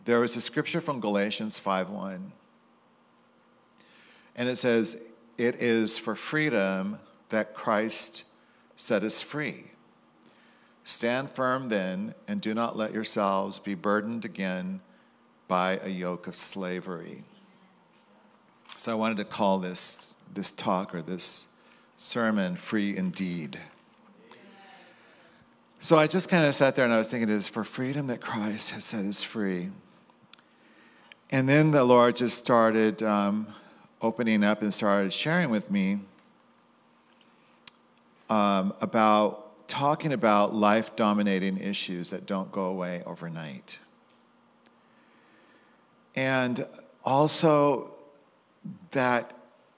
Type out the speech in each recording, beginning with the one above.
there was a scripture from Galatians 5:1, and it says, "It is for freedom that Christ set us free. Stand firm then, and do not let yourselves be burdened again by a yoke of slavery." So I wanted to call this talk or this sermon, "Free Indeed." So I just kind of sat there and I was thinking, it is for freedom that Christ has set us free. And then the Lord just started opening up and started sharing with me about talking about life-dominating issues that don't go away overnight. And also that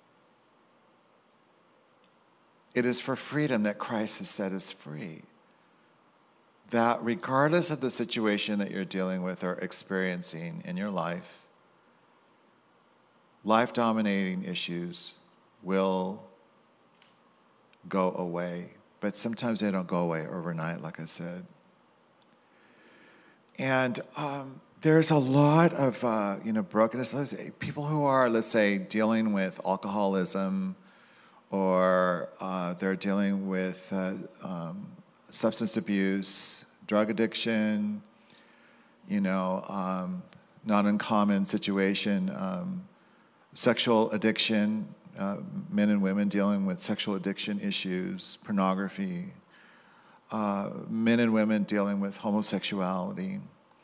it is for freedom that Christ has set us free. That regardless of the situation that you're dealing with or experiencing in your life, life-dominating issues will go away. But sometimes they don't go away overnight, like I said. And there's a lot of brokenness. People who are, let's say, dealing with alcoholism, or they're dealing with substance abuse, drug addiction, not uncommon situation, sexual addiction, men and women dealing with sexual addiction issues, pornography, men and women dealing with homosexuality.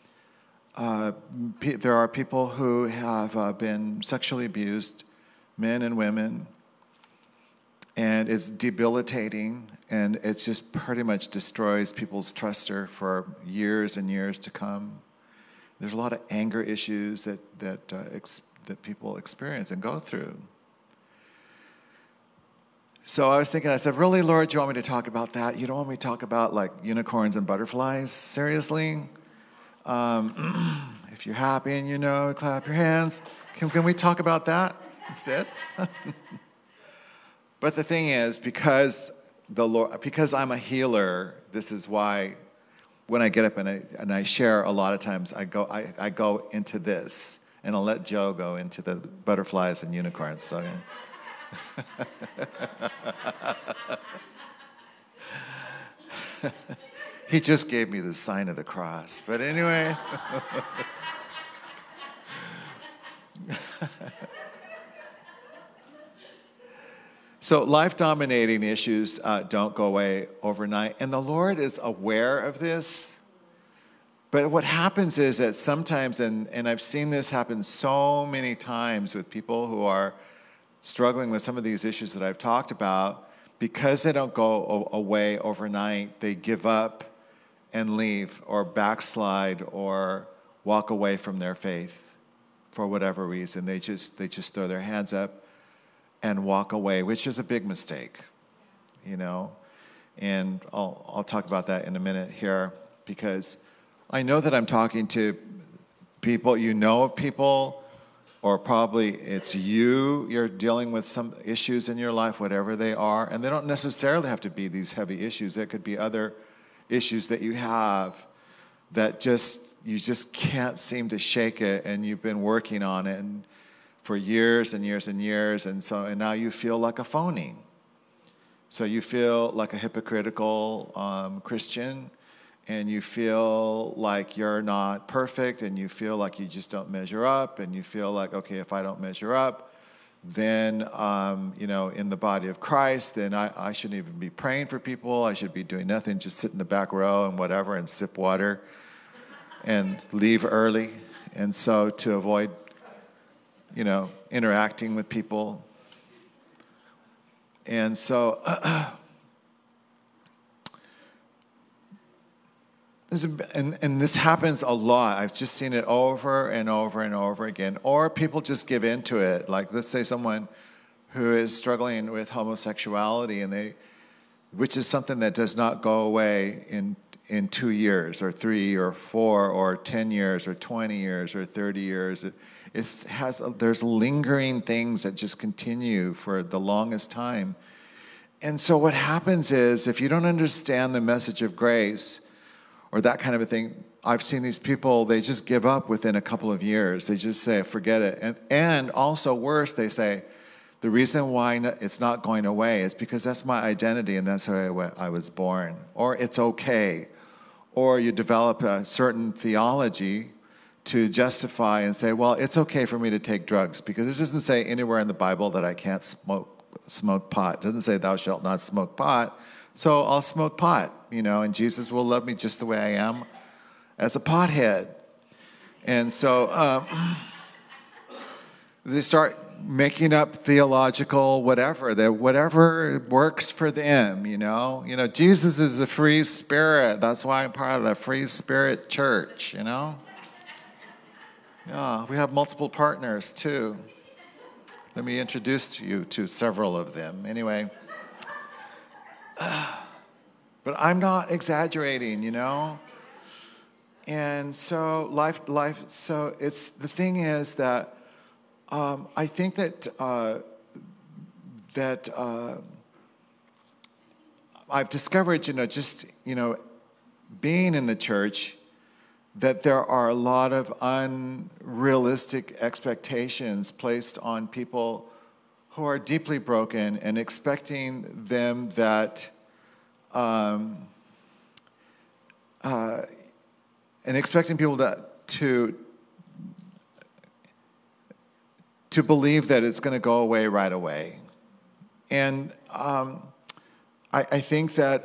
There are people who have been sexually abused, men and women, and it's debilitating, and it just pretty much destroys people's trust for years and years to come. There's a lot of anger issues that people experience and go through. So I was thinking, I said, really, Lord, do you want me to talk about that? You don't want me to talk about like unicorns and butterflies? Seriously? If you're happy and clap your hands. Can we talk about that instead? But the thing is, because I'm a healer, this is why when I get up and I share, a lot of times I go into this, and I'll let Joe go into the butterflies and unicorns. So. He just gave me the sign of the cross. But anyway. So life-dominating issues don't go away overnight. And the Lord is aware of this. But what happens is that sometimes, and I've seen this happen so many times with people who are struggling with some of these issues that I've talked about, because they don't go away overnight, they give up and leave or backslide or walk away from their faith for whatever reason. They just throw their hands up and walk away, which is a big mistake, And I'll talk about that in a minute here, because I know that I'm talking to people, people, or probably it's you're dealing with some issues in your life, whatever they are, and they don't necessarily have to be these heavy issues. There could be other issues that you have that you just can't seem to shake it, and you've been working on it for years and years and years, and now you feel like a phony. So you feel like a hypocritical Christian, and you feel like you're not perfect, and you feel like you just don't measure up, and you feel like, okay, if I don't measure up, then, in the body of Christ, then I shouldn't even be praying for people. I should be doing nothing, just sit in the back row and whatever, and sip water and leave early. And so to avoid, interacting with people. And so and this happens a lot. I've just seen it over and over and over again. Or people just give into it. Like, let's say someone who is struggling with homosexuality, which is something that does not go away in 2 years or 3 or 4 or 10 years or 20 years or 30 years. There's lingering things that just continue for the longest time. And so what happens is, if you don't understand the message of grace or that kind of a thing, I've seen these people, they just give up within a couple of years. They just say, forget it. And also worse, they say, the reason why it's not going away is because that's my identity and that's how I was born. Or it's okay. Or you develop a certain theology to justify and say, well, it's okay for me to take drugs because it doesn't say anywhere in the Bible that I can't smoke pot. It doesn't say thou shalt not smoke pot. So I'll smoke pot, and Jesus will love me just the way I am as a pothead. And so they start making up theological whatever works for them, Jesus is a free spirit. That's why I'm part of the Free Spirit Church, Yeah, we have multiple partners too. Let me introduce you to several of them. Anyway, but I'm not exaggerating, And so life. So the thing is that I think that I've discovered, being in the church, that there are a lot of unrealistic expectations placed on people who are deeply broken and expecting them and expecting people to believe that it's going to go away right away. And I think that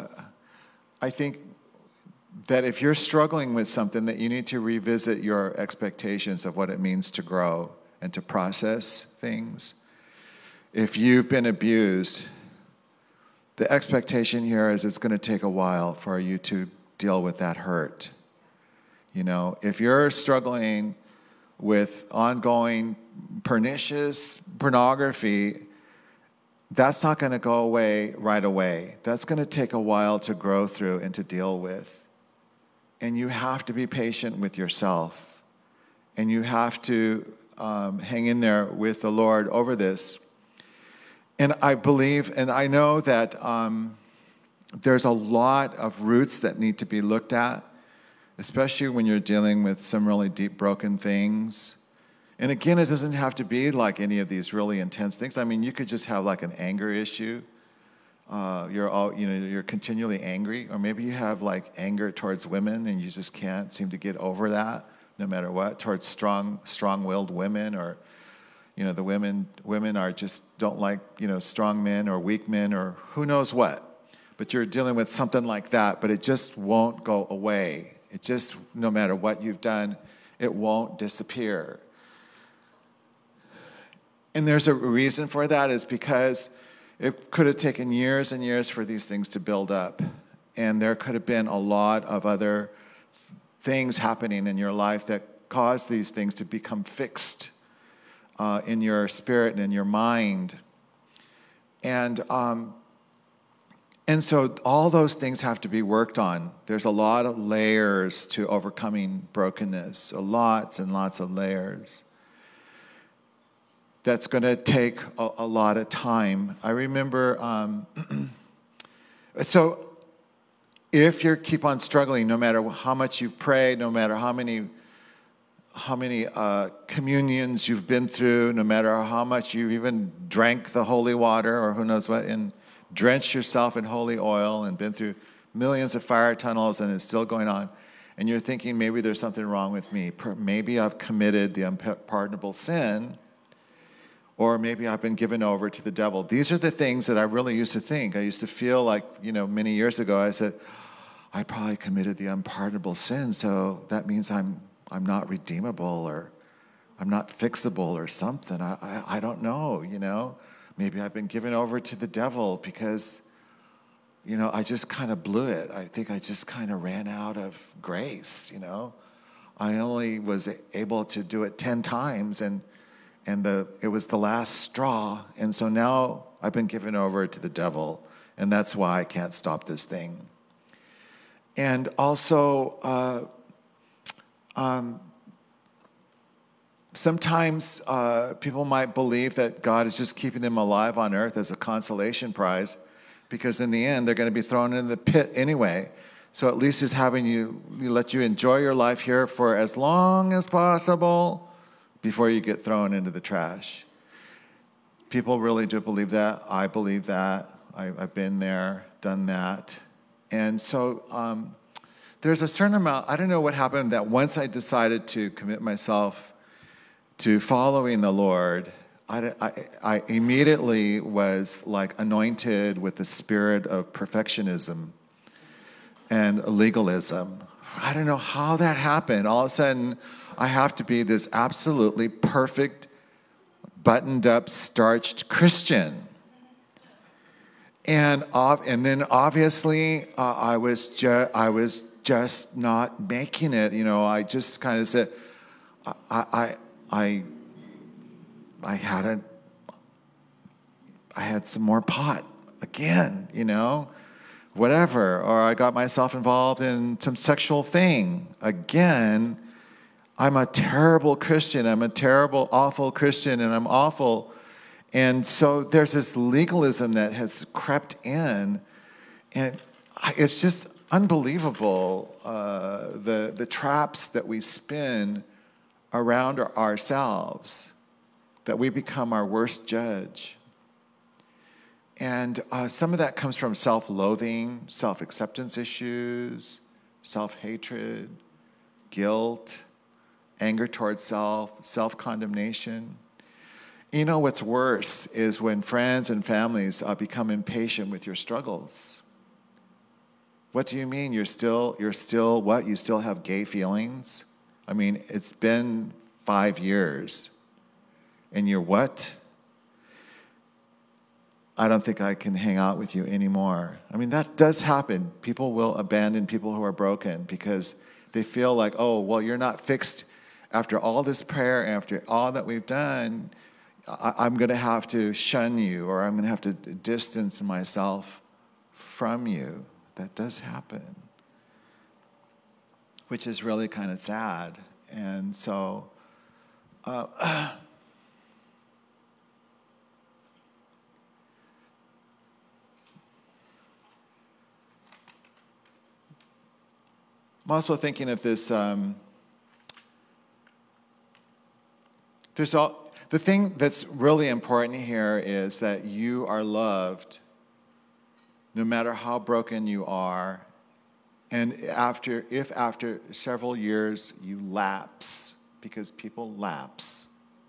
if you're struggling with something, that you need to revisit your expectations of what it means to grow and to process things. If you've been abused, the expectation here is it's going to take a while for you to deal with that hurt. If you're struggling with ongoing pernicious pornography, that's not going to go away right away. That's going to take a while to grow through and to deal with. And you have to be patient with yourself. And you have to hang in there with the Lord over this. And I believe, and I know that there's a lot of roots that need to be looked at, especially when you're dealing with some really deep, broken things. And again, it doesn't have to be like any of these really intense things. I mean, you could just have like an anger issue. You're continually angry, or maybe you have like anger towards women and you just can't seem to get over that, no matter what, towards strong-willed women, or the women are just don't like strong men or weak men or who knows what. But you're dealing with something like that, but it just won't go away. It just, no matter what you've done, it won't disappear. And there's a reason for that, is because it could have taken years and years for these things to build up. And there could have been a lot of other things happening in your life that caused these things to become fixed in your spirit and in your mind. And so all those things have to be worked on. There's a lot of layers to overcoming brokenness, lots and lots of layers. That's going to take a lot of time. I remember, so if you keep on struggling, no matter how much you've prayed, no matter how many communions you've been through, no matter how much you've even drank the holy water or who knows what, and drenched yourself in holy oil and been through millions of fire tunnels and it's still going on, and you're thinking, maybe there's something wrong with me. Maybe I've committed the unpardonable sin, or maybe I've been given over to the devil. These are the things that I really used to think. I used to feel like, many years ago, I said, I probably committed the unpardonable sin, so that means I'm not redeemable, or I'm not fixable or something. I don't know, Maybe I've been given over to the devil because, I just kind of blew it. I think I just kind of ran out of grace, I only was able to do it 10 times, and it was the last straw. And so now I've been given over to the devil, and that's why I can't stop this thing. And also, sometimes people might believe that God is just keeping them alive on earth as a consolation prize, because in the end, they're going to be thrown in the pit anyway. So at least he's having you let you enjoy your life here for as long as possible before you get thrown into the trash. People really do believe that. I believe that. I've been there, done that. And so there's a certain amount, I don't know what happened, that once I decided to commit myself to following the Lord, I immediately was like anointed with the spirit of perfectionism and legalism. I don't know how that happened. All of a sudden, I have to be this absolutely perfect, buttoned-up, starched Christian. And then obviously, I was just not making it. You know, I just kind of said, I had some more pot again, you know, whatever. Or I got myself involved in some sexual thing again. I'm a terrible Christian. I'm a terrible, awful Christian, and I'm awful. And so there's this legalism that has crept in, and it's just unbelievable, the traps that we spin around ourselves, that we become our worst judge. And some of that comes from self-loathing, self-acceptance issues, self-hatred, guilt, anger towards self, self-condemnation. You know what's worse is when friends and families become impatient with your struggles. What do you mean? You're still what? You still have gay feelings? I mean, it's been 5 years. And you're what? I don't think I can hang out with you anymore. I mean, that does happen. People will abandon people who are broken because they feel like, oh, well, you're not fixed after all this prayer, after all that we've done. I'm going to have to shun you, or I'm going to have to distance myself from you. That does happen, which is really kind of sad. And so I'm also thinking of this, the thing that's really important here is that you are loved no matter how broken you are. And if after several years you lapse, because people lapse,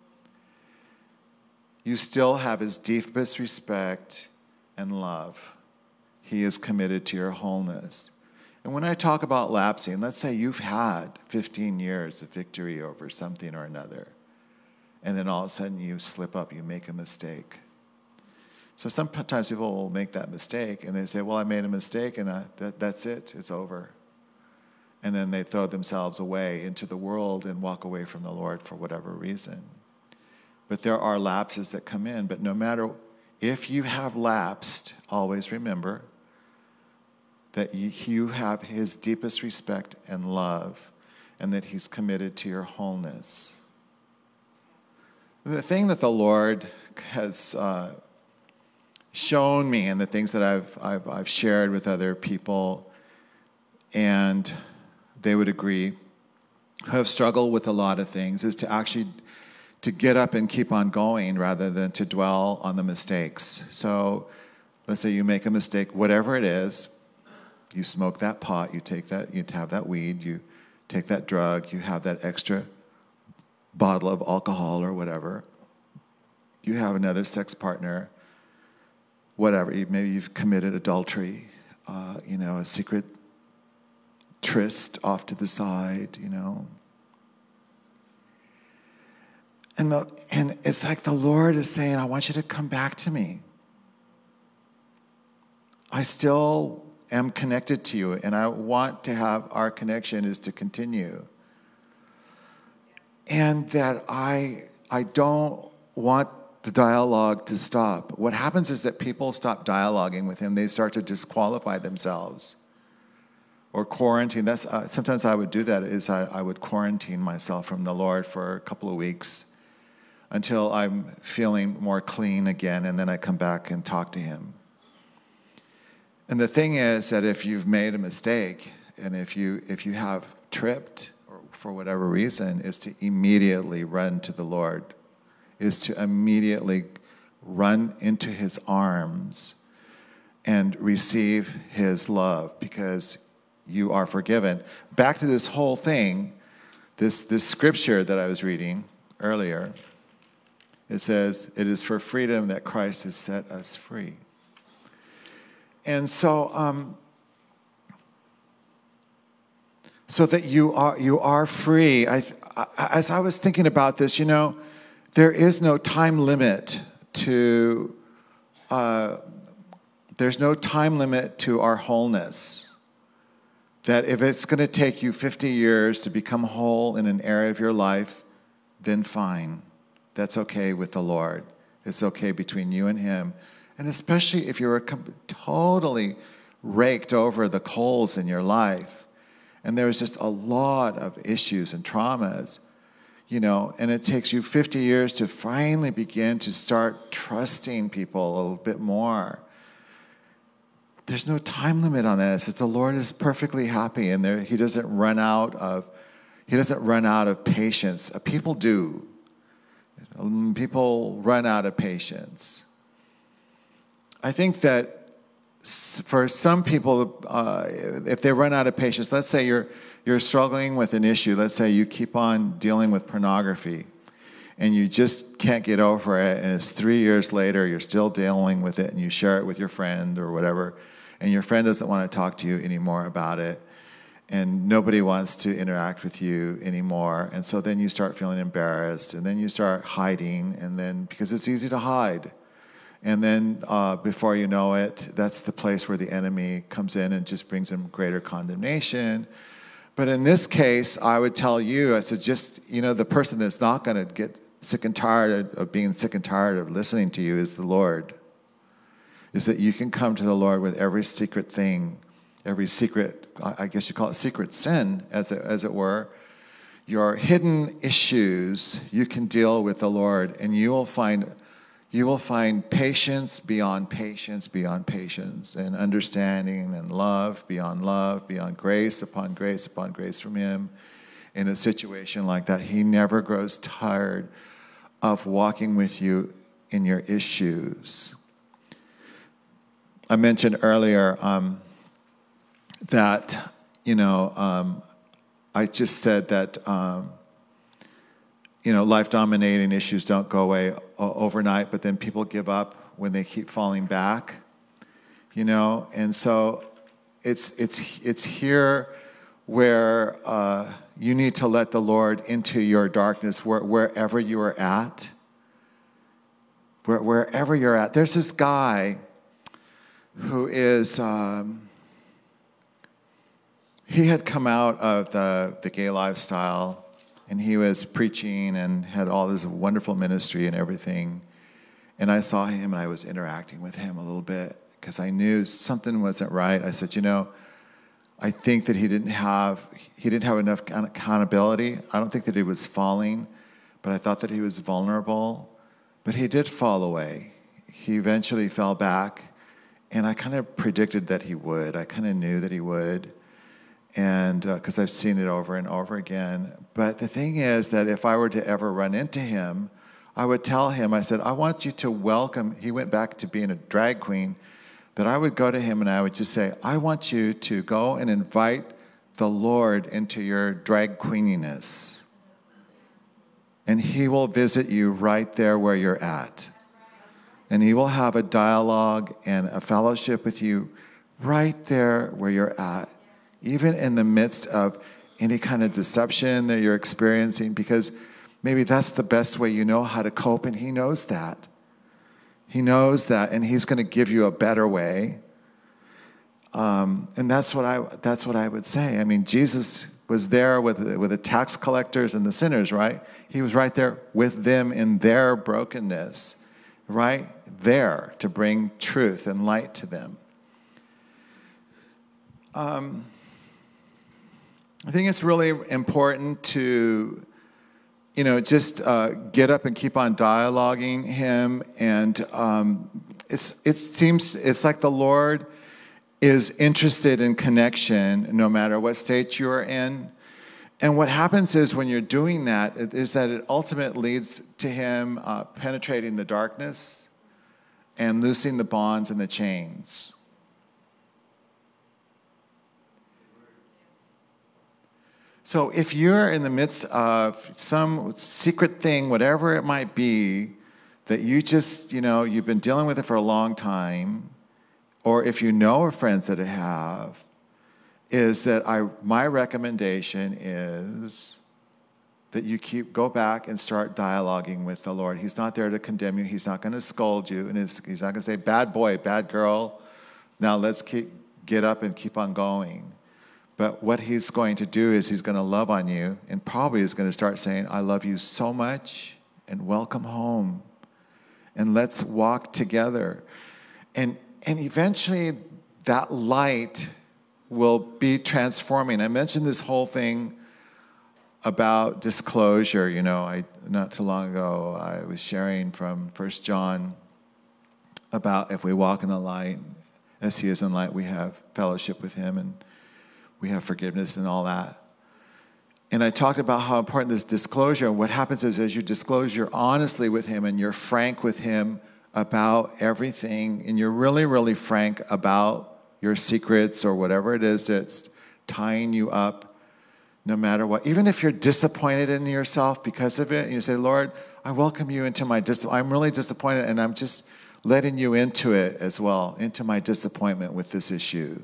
you still have his deepest respect and love. He is committed to your wholeness. And when I talk about lapsing, let's say you've had 15 years of victory over something or another, and then all of a sudden you slip up, you make a mistake. So sometimes people will make that mistake, and they say, well, I made a mistake, and that's it, it's over. And then they throw themselves away into the world and walk away from the Lord for whatever reason. But there are lapses that come in, but no matter if you have lapsed, always remember that you have his deepest respect and love, and that he's committed to your wholeness. The thing that the Lord has shown me, and the things that I've shared with other people, and they would agree, who have struggled with a lot of things, is to actually to get up and keep on going rather than to dwell on the mistakes. So let's say you make a mistake, whatever it is, you smoke that pot, you have that weed, you take that drug, you have that extra bottle of alcohol or whatever, you have another sex partner, whatever, maybe you've committed adultery, a secret tryst off to the side, And it's like the Lord is saying, I want you to come back to me. I still am connected to you, and I want to have our connection is to continue. And that I don't want the dialogue to stop. What happens is that people stop dialoguing with him. They start to disqualify themselves or quarantine. Sometimes I would do that, is I would quarantine myself from the Lord for a couple of weeks until I'm feeling more clean again, and then I come back and talk to him. And the thing is that if you've made a mistake and if you have tripped or for whatever reason, is to immediately run to the Lord, is to immediately run into his arms and receive his love because you are forgiven. Back to this whole thing, this scripture that I was reading earlier, it says, "It is for freedom that Christ has set us free." And so, so that you are free. As I was thinking about this, there is no time limit to. There's no time limit to our wholeness. That if it's going to take you 50 years to become whole in an area of your life, then fine. That's okay with the Lord. It's okay between you and him. And especially if you're totally raked over the coals in your life, and there's just a lot of issues and traumas, and it takes you 50 years to finally begin to start trusting people a little bit more. There's no time limit on that. It says the Lord is perfectly happy, and he doesn't run out of patience. People do. People run out of patience. I think that for some people, if they run out of patience, let's say you're struggling with an issue. Let's say you keep on dealing with pornography, and you just can't get over it, and it's 3 years later, you're still dealing with it, and you share it with your friend or whatever, and your friend doesn't want to talk to you anymore about it, and nobody wants to interact with you anymore, and so then you start feeling embarrassed, and then you start hiding, and then, because it's easy to hide, and then before you know it, that's the place where the enemy comes in and just brings in greater condemnation. But in this case, I would tell you, I said, just, the person that's not going to get sick and tired of being sick and tired of listening to you is the Lord. Is that you can come to the Lord with every secret thing, every secret, I guess you call it secret sin, as it were. Your hidden issues, you can deal with the Lord, and you will find patience beyond patience beyond patience, and understanding and love, beyond grace upon grace upon grace from him. In a situation like that, he never grows tired of walking with you in your issues. I mentioned earlier that, I just said that, life-dominating issues don't go away overnight, but then people give up when they keep falling back, and so it's here where you need to let the Lord into your darkness wherever you are at. Wherever you're at. There's this guy who is, he had come out of the gay lifestyle, and he was preaching and had all this wonderful ministry and everything. And I saw him, and I was interacting with him a little bit because I knew something wasn't right. I said, I think that he didn't have enough accountability. I don't think that he was falling, but I thought that he was vulnerable. But he did fall away. He eventually fell back, and I kind of predicted that he would. I kind of knew that he would, and because I've seen it over and over again. But the thing is that if I were to ever run into him, I would tell him, I said, I want you to welcome, he went back to being a drag queen, that I would go to him and I would just say, I want you to go and invite the Lord into your drag queeniness. And he will visit you right there where you're at. And he will have a dialogue and a fellowship with you right there where you're at, even in the midst of any kind of deception that you're experiencing, because maybe that's the best way you know how to cope, and he knows that. He knows that, and he's going to give you a better way. And that's what I would say. I mean, Jesus was there with the tax collectors and the sinners, right? He was right there with them in their brokenness, right there to bring truth and light to them. I think it's really important to, just get up and keep on dialoguing him. And it seems it's like the Lord is interested in connection no matter what state you're in. And what happens is when you're doing that, is that it ultimately leads to him penetrating the darkness and loosing the bonds and the chains. So if you're in the midst of some secret thing, whatever it might be, that you just, you've been dealing with it for a long time, or if you know of friends that have, is that my recommendation is that you go back and start dialoguing with the Lord. He's not there to condemn you. He's not going to scold you. And he's not going to say, bad boy, bad girl, now let's get up and keep on going. But what he's going to do is he's going to love on you and probably is going to start saying, I love you so much and welcome home. And let's walk together. And eventually that light will be transforming. I mentioned this whole thing about disclosure. Not too long ago, I was sharing from 1 John about if we walk in the light, as he is in light, we have fellowship with him and we have forgiveness and all that. And I talked about how important this disclosure, and what happens is as you disclose, you're honestly with him and you're frank with him about everything, and you're really, really frank about your secrets or whatever it is that's tying you up, no matter what. Even if you're disappointed in yourself because of it, and you say, Lord, I welcome you into my I'm really disappointed, and I'm just letting you into it as well, into my disappointment with this issue.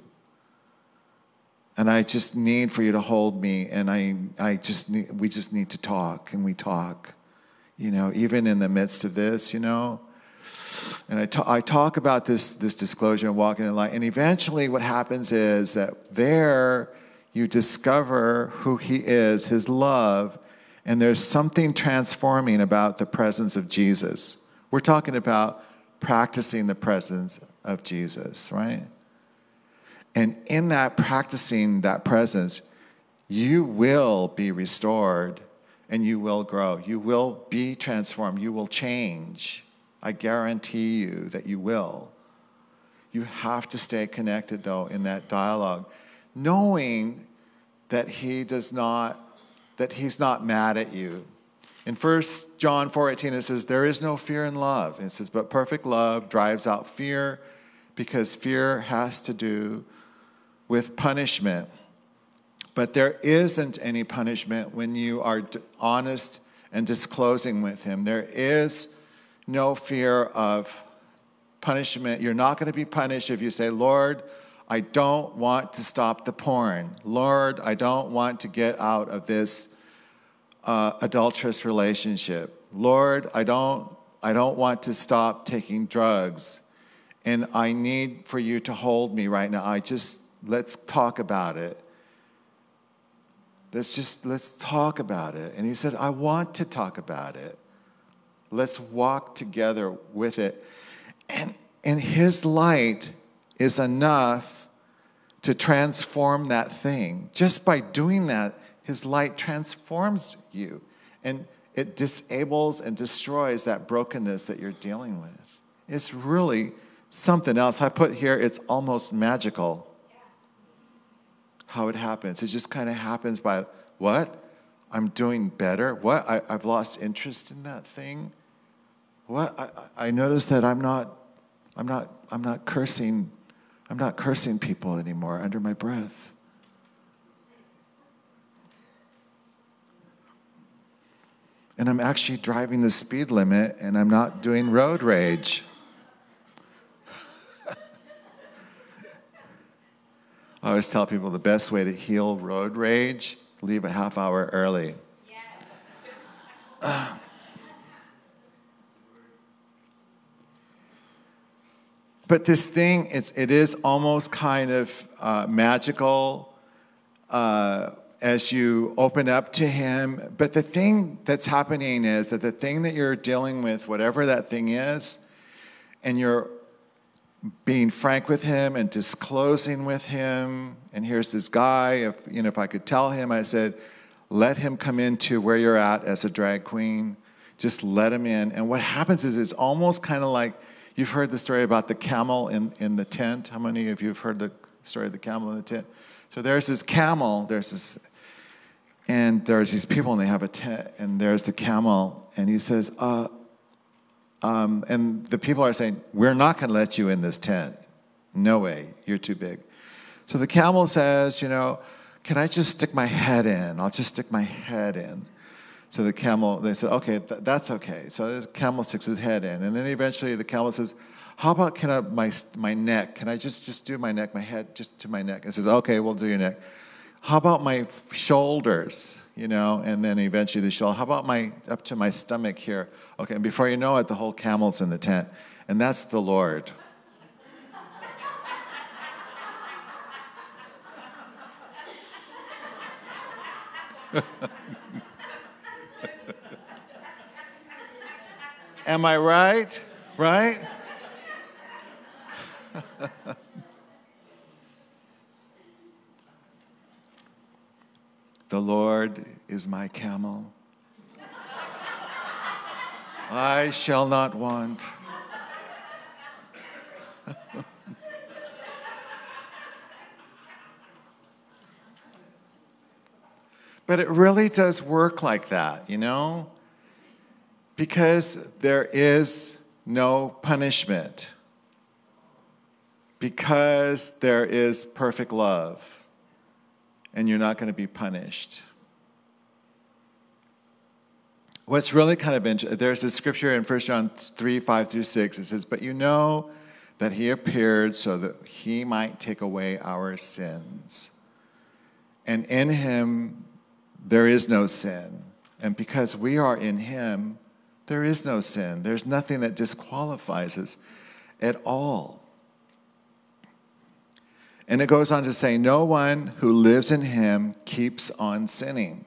And I just need for you to hold me, and we just need to talk, and we talk, even in the midst of this, And I talk about this disclosure and walking in light, and eventually what happens is that there you discover who he is, his love, and there's something transforming about the presence of Jesus. We're talking about practicing the presence of Jesus, right? And in that practicing that presence, you will be restored and you will grow. You will be transformed. You will change. I guarantee you that you will. You have to stay connected, though, in that dialogue, knowing that he's not mad at you. In 1 John 4:18, it says, there is no fear in love. And it says, but perfect love drives out fear, because fear has to do with punishment. But there isn't any punishment when you are honest and disclosing with him. There is no fear of punishment. You're not going to be punished if you say, Lord, I don't want to stop the porn. Lord, I don't want to get out of this adulterous relationship. Lord, I don't want to stop taking drugs. And I need for you to hold me right now. Let's talk about it. Let's talk about it. And he said, I want to talk about it. Let's walk together with it. And his light is enough to transform that thing. Just by doing that, his light transforms you. And it disables and destroys that brokenness that you're dealing with. It's really something else. I put here, it's almost magical how it happens. It just kind of happens by, what? I'm doing better? What? I've lost interest in that thing? What? I noticed that I'm not cursing people anymore under my breath. And I'm actually driving the speed limit, and I'm not doing road rage. I always tell people the best way to heal road rage, leave a half hour early. But this thing, it is almost kind of magical as you open up to him. But the thing that's happening is that the thing that you're dealing with, whatever that thing is, and you're being frank with him and disclosing with him. And here's this guy, if I could tell him, I said, let him come into where you're at as a drag queen. Just let him in. And what happens is it's almost kind of like You've heard the story about the camel in the tent. How many of you have heard the story of the camel in the tent? So there's this camel, and there's these people, and they have a tent, and there's the camel, and he says, and the people are saying, we're not going to let you in this tent. No way, you're too big. So the camel says, can I just stick my head in? I'll just stick my head in. So the camel, they said, okay, that's okay. So the camel sticks his head in. And then eventually the camel says, how about my neck? Can I just do my neck, my head, just to my neck? It says, okay, we'll do your neck. How about my shoulders? And then eventually the shoulder. How about up to my stomach here? Okay, and before you know it, the whole camel's in the tent. And that's the Lord. Am I right? Right? The Lord is my camel. I shall not want. But it really does work like that, because there is no punishment, because there is perfect love, and you're not going to be punished. What's really kind of interesting, there's a scripture in 1 John 3, 5 through 6. It says, but you know that he appeared so that he might take away our sins. And in him there is no sin. And because we are in him, there is no sin. There's nothing that disqualifies us at all. And it goes on to say, no one who lives in him keeps on sinning.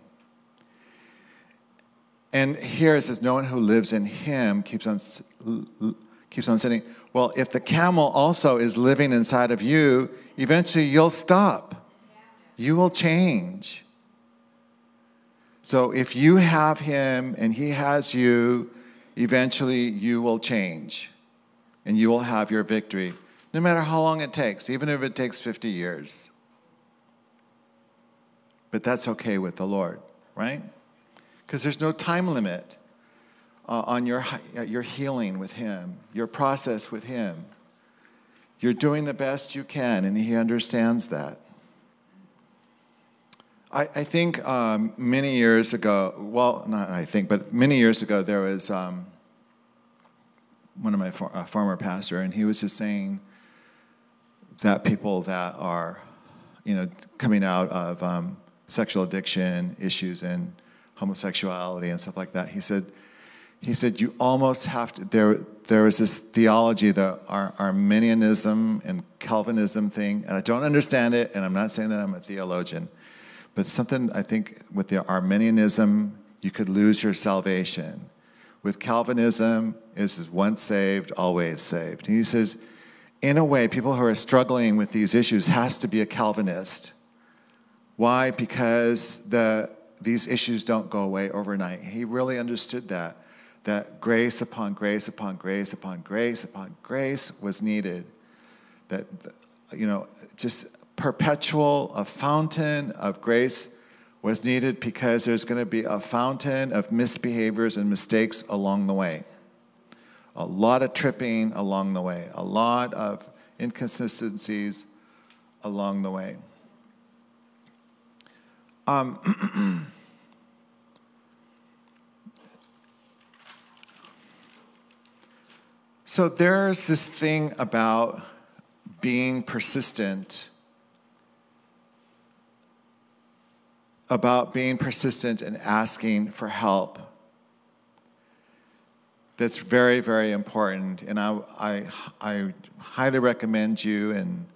And here it says, no one who lives in him keeps on sinning. Well, if the camel also is living inside of you, eventually you'll stop. You will change. So if you have him and he has you, eventually you will change. And you will have your victory. No matter how long it takes, even if it takes 50 years. But that's okay with the Lord, right? Because there's no time limit on your healing with him, your process with him. You're doing the best you can, and he understands that. I think many years ago, well, not I think, but many years ago, there was one of my former pastor, and he was just saying that people that are, coming out of sexual addiction issues and homosexuality and stuff like that, he said you almost have to, there was this theology, the Arminianism and Calvinism thing, and I don't understand it, and I'm not saying that I'm a theologian, but something I think with the Arminianism, you could lose your salvation. With Calvinism, it's once saved, always saved. And he says, in a way, people who are struggling with these issues has to be a Calvinist. Why? Because these issues don't go away overnight. He really understood that grace upon grace upon grace upon grace upon grace was needed. That, just perpetual, a fountain of grace was needed because there's going to be a fountain of misbehaviors and mistakes along the way. A lot of tripping along the way. A lot of inconsistencies along the way. So there's this thing about being persistent, and asking for help. That's very, very important. And I highly recommend you and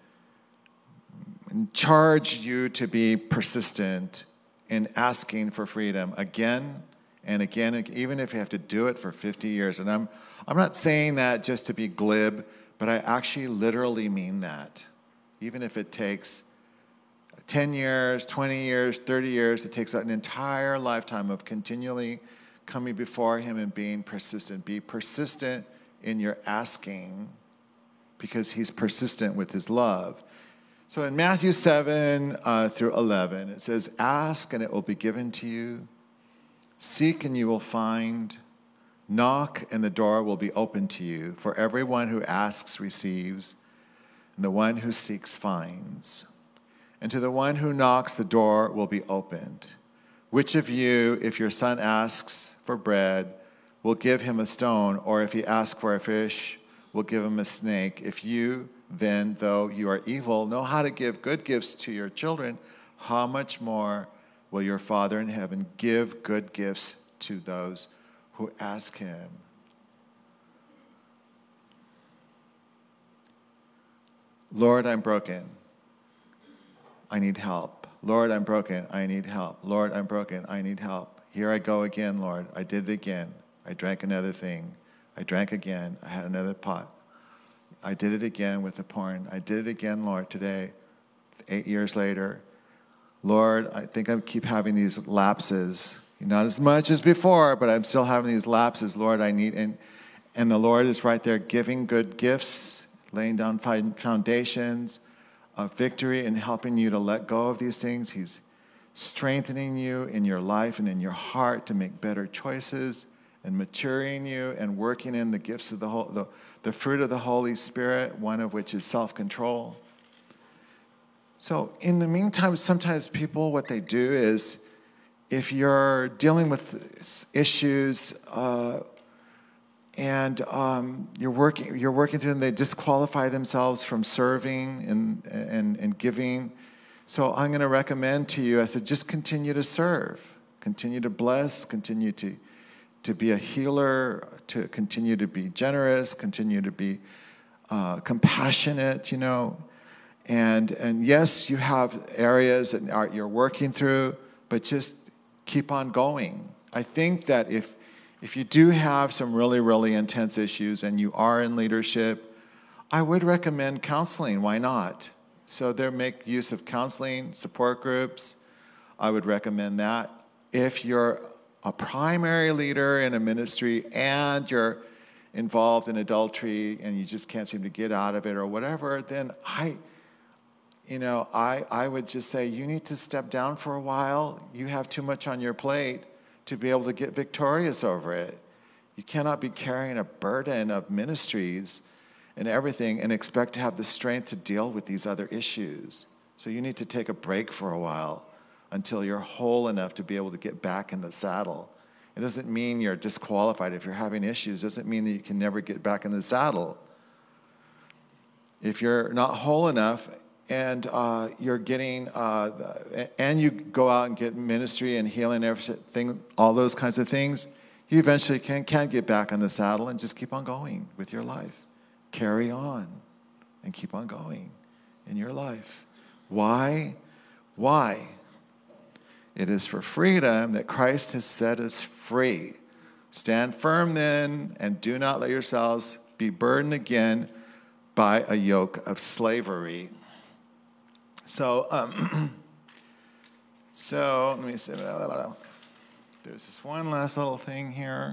charge you to be persistent in asking for freedom again and again, even if you have to do it for 50 years. And I'm not saying that just to be glib, but I actually literally mean that. Even if it takes 10 years, 20 years, 30 years, it takes an entire lifetime of continually coming before him and being persistent. Be persistent in your asking because he's persistent with his love. So in Matthew 7 through 11, it says, "Ask and it will be given to you. Seek and you will find. Knock and the door will be opened to you. For everyone who asks receives, and the one who seeks finds. And to the one who knocks, the door will be opened. Which of you, if your son asks for bread, will give him a stone, or if he asks for a fish, will give him a snake? If you then, though you are evil, know how to give good gifts to your children, how much more will your Father in heaven give good gifts to those who ask him?" Lord, I'm broken. I need help. Lord, I'm broken. I need help. Lord, I'm broken. I need help. Here I go again, Lord. I did it again. I drank another thing. I drank again. I had another pot. I did it again with the porn. I did it again, Lord, today, 8 years later. Lord, I think I keep having these lapses. Not as much as before, but I'm still having these lapses. Lord, I need, and the Lord is right there giving good gifts, laying down foundations of victory and helping you to let go of these things. He's strengthening you in your life and in your heart to make better choices and maturing you and working in the gifts of the fruit of the Holy Spirit, one of which is self-control. So in the meantime, sometimes people, what they do is, if you're dealing with issues and you're working through them, they disqualify themselves from serving and giving. So I'm going to recommend to you, I said, just continue to serve, continue to bless, continue to be a healer, to continue to be generous, continue to be compassionate, And yes, you have areas that you're working through, but just keep on going. I think that if you do have some really, really intense issues and you are in leadership, I would recommend counseling. Why not? So make use of counseling, support groups. I would recommend that. If you're a primary leader in a ministry and you're involved in adultery and you just can't seem to get out of it or whatever, then I would just say you need to step down for a while. You have too much on your plate to be able to get victorious over it. You cannot be carrying a burden of ministries and everything and expect to have the strength to deal with these other issues. So you need to take a break for a while until you're whole enough to be able to get back in the saddle. It doesn't mean you're disqualified. If you're having issues, it doesn't mean that you can never get back in the saddle. If you're not whole enough and you're getting, and you go out and get ministry and healing, everything, all those kinds of things, you eventually can get back on the saddle and just keep on going with your life. Carry on and keep on going in your life. Why? Why? It is for freedom that Christ has set us free. Stand firm then, and do not let yourselves be burdened again by a yoke of slavery. So let me see. There's this one last little thing here.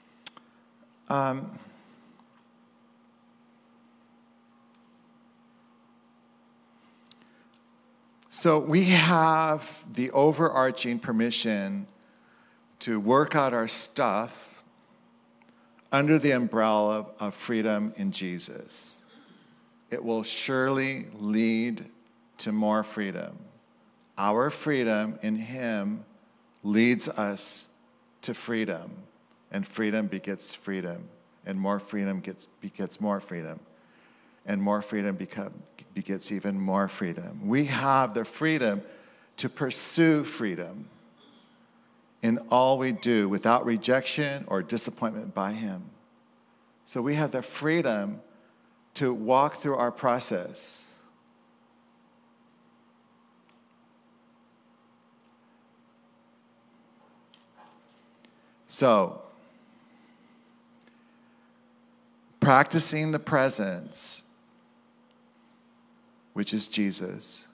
So we have the overarching permission to work out our stuff under the umbrella of freedom in Jesus. It will surely lead to more freedom. Our freedom in Him leads us to freedom, and freedom begets freedom, and more freedom begets more freedom, and more freedom begets even more freedom. We have the freedom to pursue freedom in all we do without rejection or disappointment by Him. So we have the freedom to walk through our process. So, practicing the presence, which is Jesus,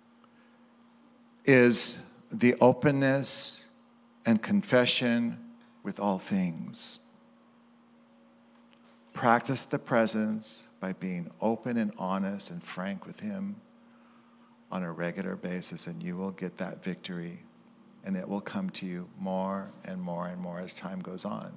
is the openness and confession with all things. Practice the presence by being open and honest and frank with him on a regular basis, and you will get that victory, and it will come to you more and more and more as time goes on.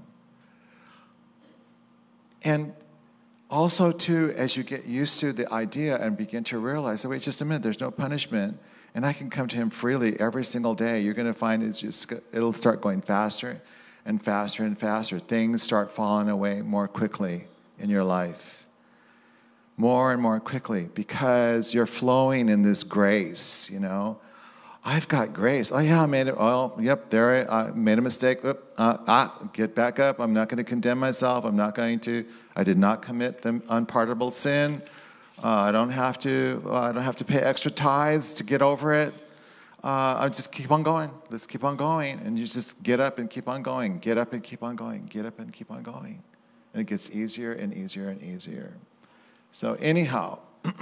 And also, too, as you get used to the idea and begin to realize, oh, wait, just a minute, there's no punishment, and I can come to him freely every single day, you're going to find it'll start going faster and faster and faster. Things start falling away more quickly in your life. More and more quickly, because you're flowing in this grace, I've got grace. Oh, yeah, I made it. Oh, yep, there I made a mistake. Get back up. I'm not going to condemn myself. I did not commit the unpardonable sin. I don't have to pay extra tithes to get over it. I just keep on going. Let's keep on going. And you just get up and keep on going. Get up and keep on going. Get up and keep on going. And it gets easier and easier and easier. So anyhow,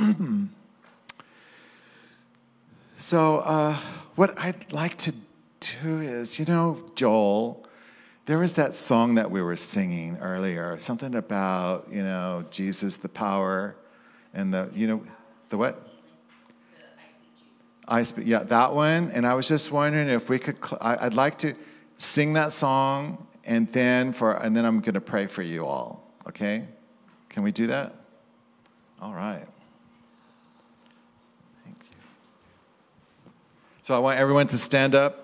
what I'd like to do is, Joel, there was that song that we were singing earlier, something about, Jesus, the power, and the what? Yeah, that one. And I was just wondering if we could, I'd like to sing that song, and then I'm going to pray for you all, okay? Can we do that? All right. Thank you. So I want everyone to stand up.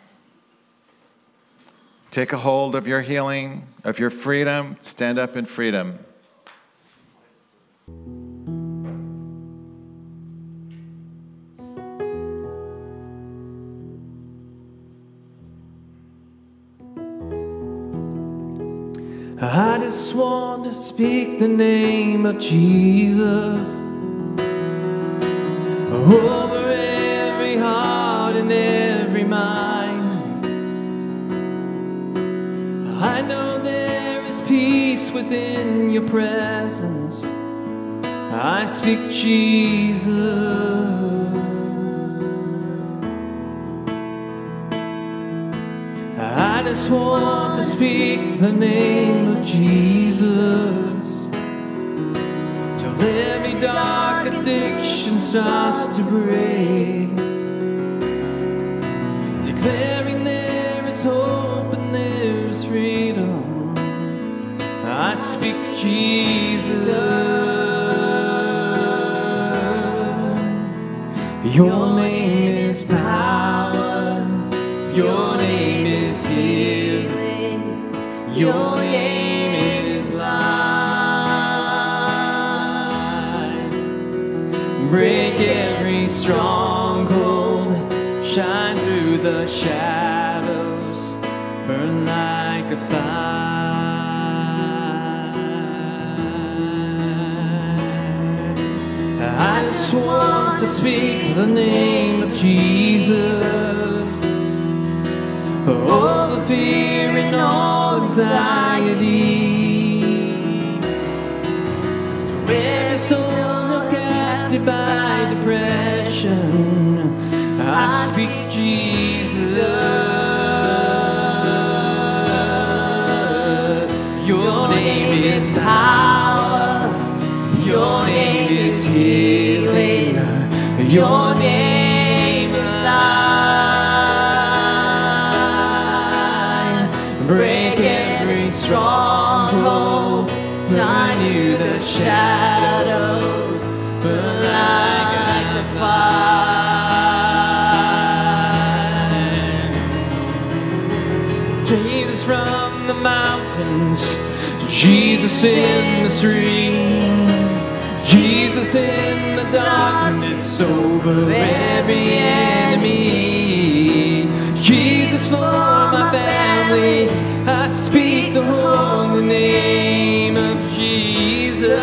Take a hold of your healing, of your freedom. Stand up in freedom. I just want to speak the name of Jesus over every heart and every mind. I know there is peace within your presence. I speak Jesus. I just want to speak the name of Jesus till every dark addiction starts to break, declaring there is hope and there is freedom. I speak Jesus. Your name is power. Your name is healing. Your name is life. Break every stronghold. Shine through the shadows. Burn like a fire. I just want to speak the name of Jesus. All the fear and all anxiety, to every soul captive by depression, I speak Jesus. Your name is power. Your name is healing. Your name is life. Break every stronghold, shine through the shadows, burn like a fire. Jesus from the mountains, Jesus in the streets, Jesus in the darkness over every enemy. Jesus for my family, I speak the holy name of Jesus.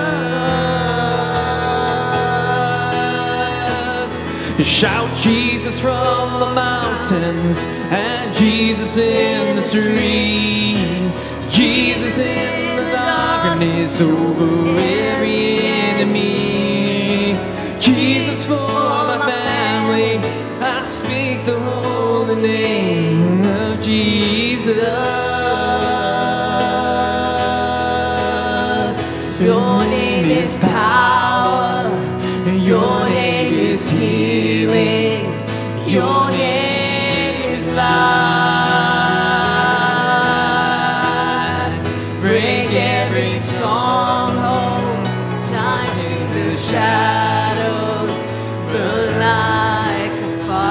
Shout Jesus from the mountains and Jesus in the streets, Jesus in the darkness over every enemy. Jesus for my family, I speak the holy name of Jesus. power. Your name is healing. Your name is light. Break every stronghold. Shine through the shadows. Burn like a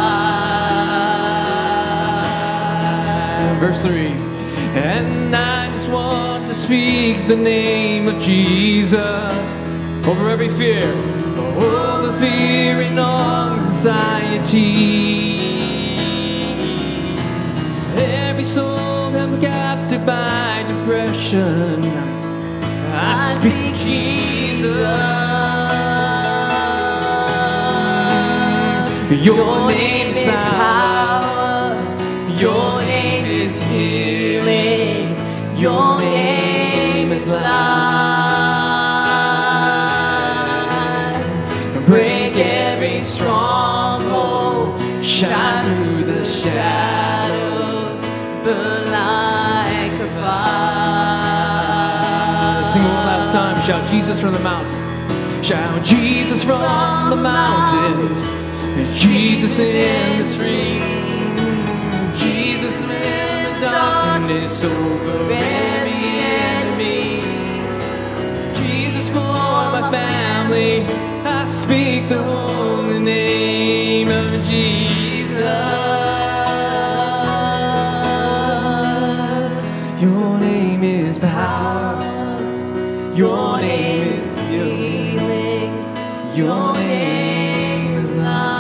fire. Verse 3. And I just want to speak the name of Jesus over every fear, over fear and anxiety. Every soul held captive by depression, I speak Jesus. Your name is power. Your name is healing. Your name is light. Break every stronghold. Shine through the shadows. Burn like a fire. Sing one last time. Shout Jesus from the mountains. Shout Jesus from the mountains. Jesus in the stream. Jesus in the darkness over every enemy. Jesus for my family. I speak the holy name of Jesus. Your name is power. Your name is healing. Your name is life.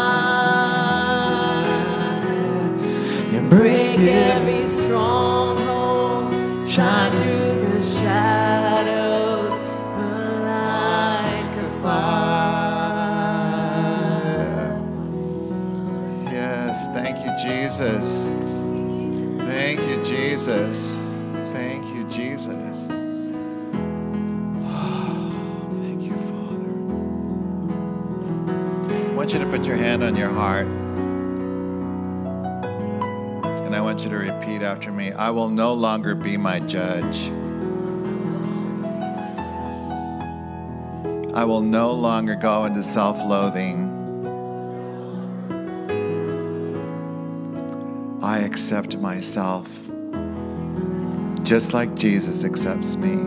And break every stronghold. Shine through the shadows. Burn like a fire. Yes, thank you, Jesus. Thank you, Jesus. Thank you, Jesus. Thank you, Father. I want you to put your hand on your heart. And I want you to repeat after me. I will no longer be my judge. I will no longer go into self-loathing. I accept myself just like Jesus accepts me.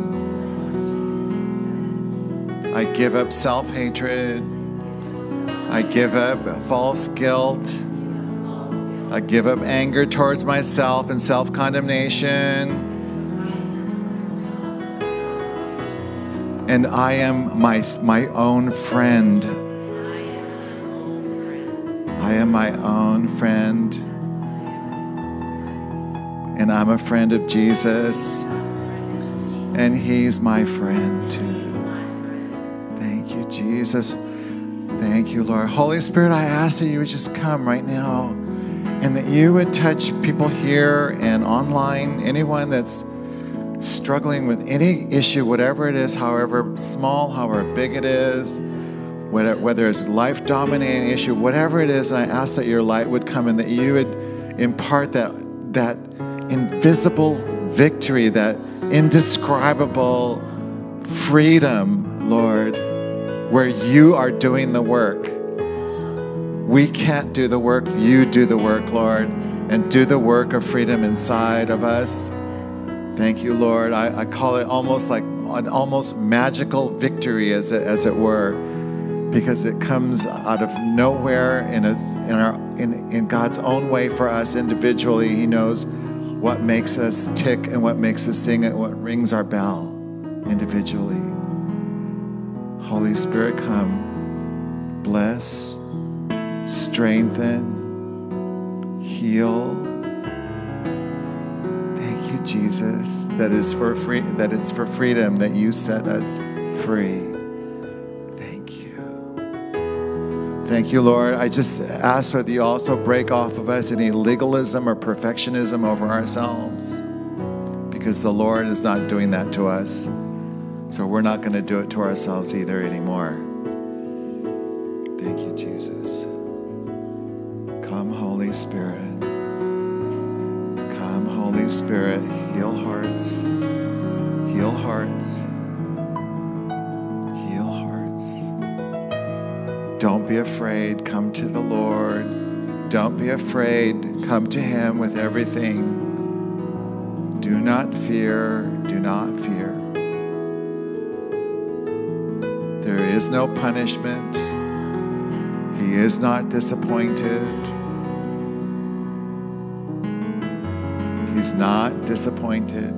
I give up self-hatred. I give up false guilt. I give up anger towards myself and self-condemnation. And I am my own friend. I am my own friend. And I'm a friend of Jesus. And He's my friend too. Thank you, Jesus. Thank you, Lord. Holy Spirit, I ask that you would just come right now and that you would touch people here and online, anyone that's struggling with any issue, whatever it is, however small, however big it is, whether it's a life-dominating issue, whatever it is, and I ask that your light would come and that you would impart that invisible victory, that indescribable freedom, Lord, where you are doing the work. We can't do the work. You do the work, Lord, and do the work of freedom inside of us. Thank you, Lord. I call it almost like an almost magical victory, as it were, because it comes out of nowhere in God's own way for us individually. He knows what makes us tick and what makes us sing and what rings our bell individually. Holy Spirit, come. Bless, strengthen, heal. Thank you, Jesus, that it's for freedom that you set us free. Thank you. Thank you, Lord. I just ask that you also break off of us any legalism or perfectionism over ourselves, because the Lord is not doing that to us. So we're not going to do it to ourselves either anymore. Thank you, Jesus. Come, Holy Spirit. Come, Holy Spirit. Heal hearts. Heal hearts. Heal Don't be afraid. Come to the Lord. Don't be afraid. Come to Him with everything. Do not fear. Do not fear. There is no punishment. He is not disappointed. He's not disappointed.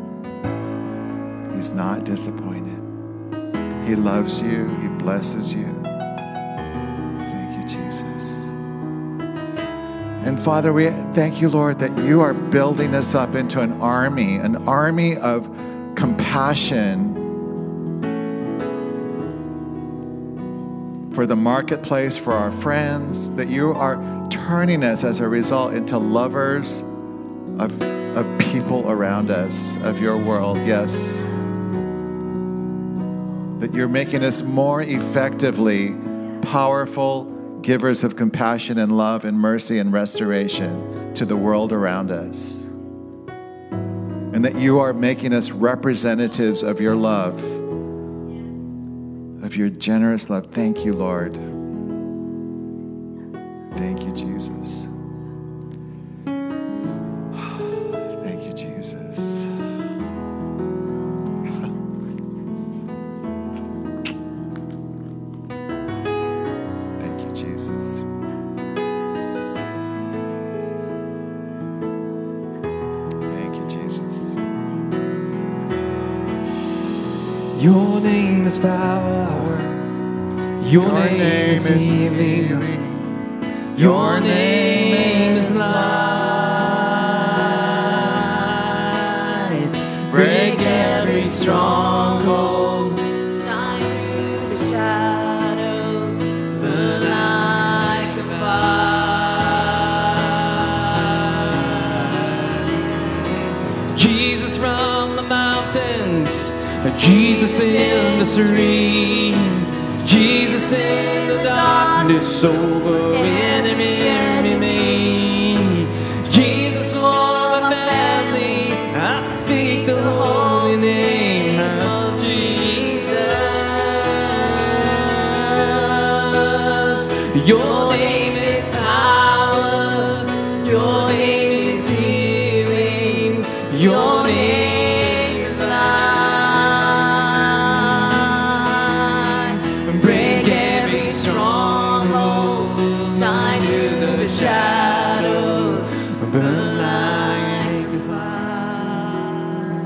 He's not disappointed. He loves you. He blesses you. Thank you, Jesus. And Father, we thank you, Lord, that you are building us up into an army of compassion for the marketplace, for our friends, that you are turning us as a result into lovers of people around us, of your world, yes. That you're making us more effectively powerful givers of compassion and love and mercy and restoration to the world around us. And that you are making us representatives of your love, of your generous love. Thank you, Lord. Thank you, Jesus. Thank you, Jesus. Thank you, Jesus. Thank you, Jesus. Your name is power. Your name is healing. Your name is light. Break every stronghold. Shine through the shadows. Burn like a fire. Jesus from the mountains. Jesus in the streets. Jesus in the darkness over enemy. Jesus for my family. I speak the holy name of Jesus. Your name is power. Your name is healing. Your name is light. Break every stronghold. Shine through the shadows. Burn like a fire.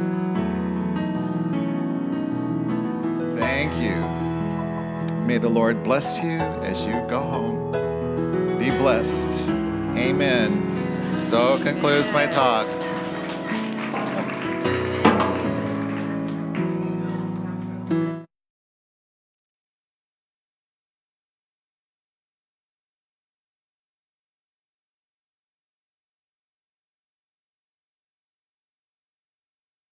Thank you. May the Lord bless you as you go home. Be blessed. Amen. So concludes my talk.